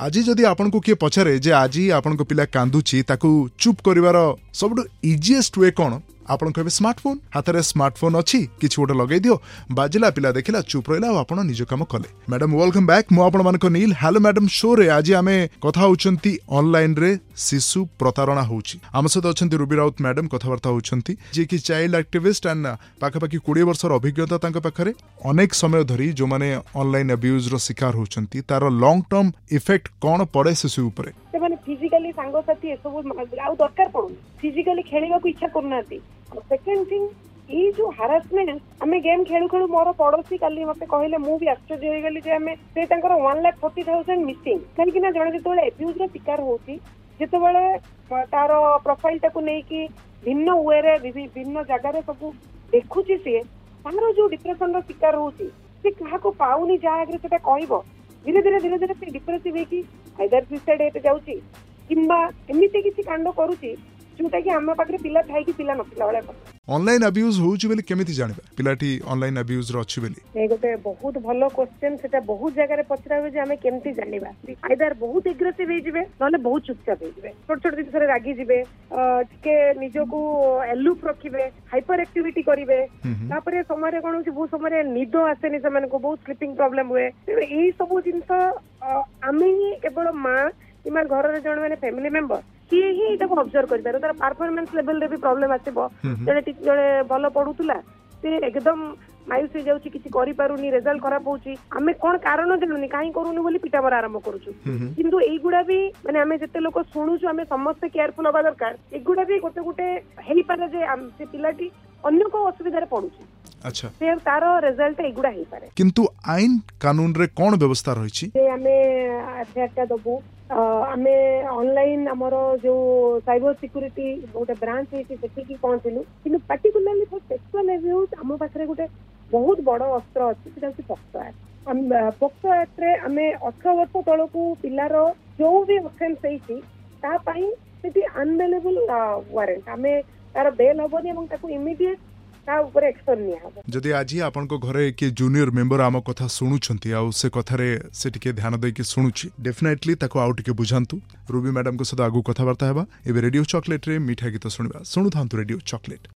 आज जदि आपन को किए पचारे जे आज आपन को पिला कांदुची ताकू चुप करिवार सबटु इजीएस्ट वे कोन आपन कहबे स्मार्टफोन हाथ में स्मार्टफोन अच्छी किसी गोटे लगे दियो बाजिला पिला देखला चुप रहा आप निज कम कले। मैडम वेलकम बैक मु आपण मानक नील हेलो मैडम शो रे आज आमे कथा होचंती ऑनलाइन रे शिशु प्रतारणा होची आम सहित अछंती रूबी राउत मैडम कथावार्ता होचंती जे कि चाइल्ड एक्टिविस्ट एंड पाखापाखि 20 वर्षर अभिज्ञता तांका पाखरे अनेक समय धरी जो माने ऑनलाइन अब्यूज रो शिकार होचंती तार लॉन्ग टर्म इफेक्ट कोन पड़े शिशु ऊपर से फिजिकली सांगसाथी ए सब आउ दरकार पड़ुन फिजिकली खेलिबा को इच्छा करनाती। सेकंड थिंग ये जो हारासमेंट आमे गेम खेलु खेलु मोर पड़ोसी काली मते कहले मु भी आश्चर्य होई गेली जे आमे से तांकर 1,40,000 मिसिंग काहे कि ना जणे जेतोले एब्यूज रो शिकार होची जेतोले तार प्रोफाइल ताकू नै कि भिन्न वे रे विभिन्न जगह रे सब देखुची से तार जो डिप्रेशन रो शिकार होची से कहा को पाउनी जा आगे सेटा कहबो धीरे धीरे से डिप्रेसिव है कि आइदर सुसाइड हेते जाउची किंबा एमिते किसी कांड करूची जोटा कि हम पाखरे पिला थाई कि पिला नथिला वाला ऑनलाइन अब्यूज होउची बेले केमिति जानिबा पिलाटी ऑनलाइन अब्यूज रो अछि बेले ए गोटे बहुत भलो क्वेश्चन सेटा बहुत जगह रे पचरावे जे हमें केमिति जानिबा आइदर बहुत एग्रेसिव हे जिवे नले बहुत चुपचाप हे जिवे छोट छोट दिन रे रागी जिवे टिके निजो को एलुप रखिबे हाइपर एक्टिविटी करिवे तापरे समय रे कोन होची बहुत समय निदो आसेनी समान को बहुत स्लीपिंग प्रॉब्लम हुए एई सब जिंस आमे केवल मां किमा घर रे जण माने फैमिली मेंबर किए ही ताको ऑब्जर्व करि पारो तार परफॉर्मेंस लेवल रे भी प्रॉब्लम आसेबो जणे भलो पढुतला से एकदम मायूस हो जाउची किछि करि पारुनी रिजल्ट खराब होउची हमें कोन कारण जणुनी काई करूनी बोली पिटा मरा आरंभ करूछु किंतु एई गुडा भी माने हमें जते लोक सुनुछु हमें समस्त केयरफुल होबा दरकार ए गुडा भी गोटे गोटे हेई पारे जे से पिलाटी अन्य को असुविधा रे पडुची अच्छा से तारो रिजल्ट एगुडा हेई पारे किंतु आईन कानून रे कोन व्यवस्था रहिछि जे हमें एफआईआर दबु हमें ऑनलाइन हमरो जो साइबर सिक्योरिटी गोटे ब्रांच है सेठी की पहुंचलु किंतु पर्टिकुलरली फॉर सेक्सुअल अब्यूज हम पाखरे गोटे बहुत बड़ अस्त्र अछि सेटा होछि पोक्सो एक्ट हम पोक्सो एक्ट रे हमें 18 वर्ष तळकू पिलार जो भी ऑफेंस हेछि ता पई सेठी अनबेलेबल वारंट हमें तार बेल होबनी एवं ताकू इमीडिएट जदि आज आपन को घरे के जूनियर मेंबर आम कथा शुणुछंती आ से कथारे से टिके ध्यान दे के शुणुछि डेफिनेटली ताको आउ टिके बुझांतु रूबी मैडम को सदा आगु कथावार्ता हेबा एबे रेडियो चॉकलेट रे मीठा गीत सुनिबा सुनु थांतु रेडियो चॉकलेट।